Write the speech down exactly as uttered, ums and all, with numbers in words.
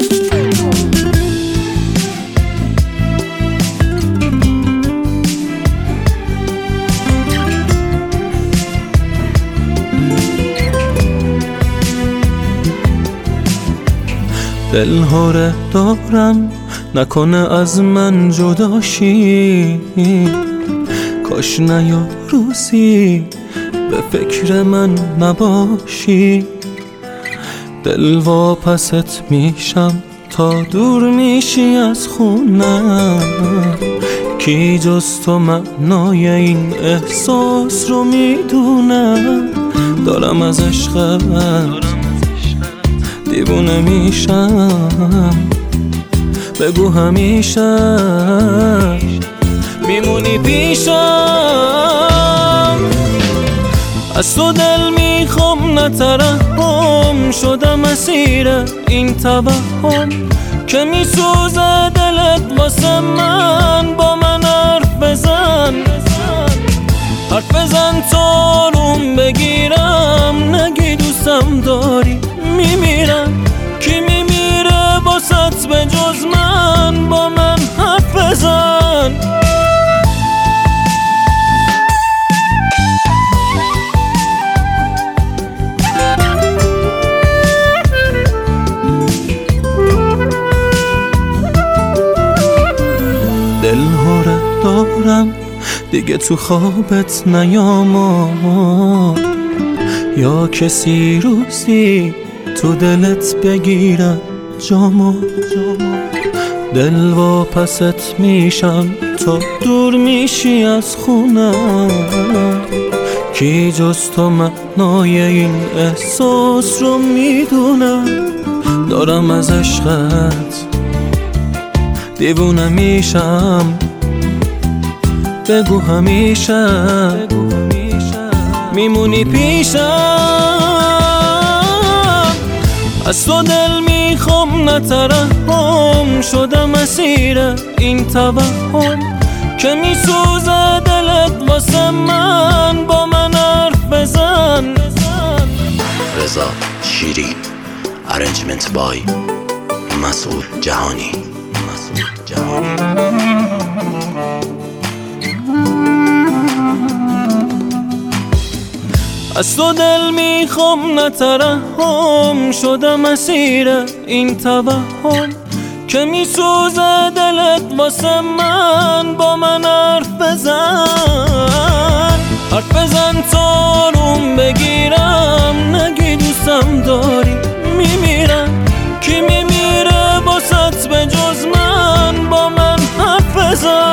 دل هاره دارم نکنه از من جداشی، کاش نیا روزی به فکر من نباشی. دل واپست میشم تا دور میشی از خونم، کی جز تو معنای این احساس رو میدونم. دارم از عشقت دیوونه میشم، بگو همیشه میمونی پیشم. از تو دل میخوام نترحم، شدم اسیر این توهم که میسوزه دلت واسه من. با من حرف بزن حرف بزن تا روم بگیرم، نگی دوستم داری میمیرم. کی میمیره باست به جز من؟ با من حرف بزن. دل هاره دارم دیگه تو خوابت نیاما، یا کسی روزی تو دلت بگیرم جامو. دل واپست میشم تا دور میشی از خونم، کی جز تو معنای این احساس رو میدونم. دارم از عشقت دیوونه میشم، بگو همیشه میمونی پیشم. از تو دل میخوام نترحم، شدم اسیر این توهم که میسوزه دلت واسه من. با من حرف بزن. رضا شیری، ارنجمنت بای مسعود جهانی. مسعود جهانی. از تو دل میخوام نترحم، شدم اسیر این توهم که میسوزه دلت واسه من. با من حرف بزن حرف بزن تا روم بگیرم، نگی دوستم داری میمیرم. کی میمیره باست به جز من؟ با من حرف بزن.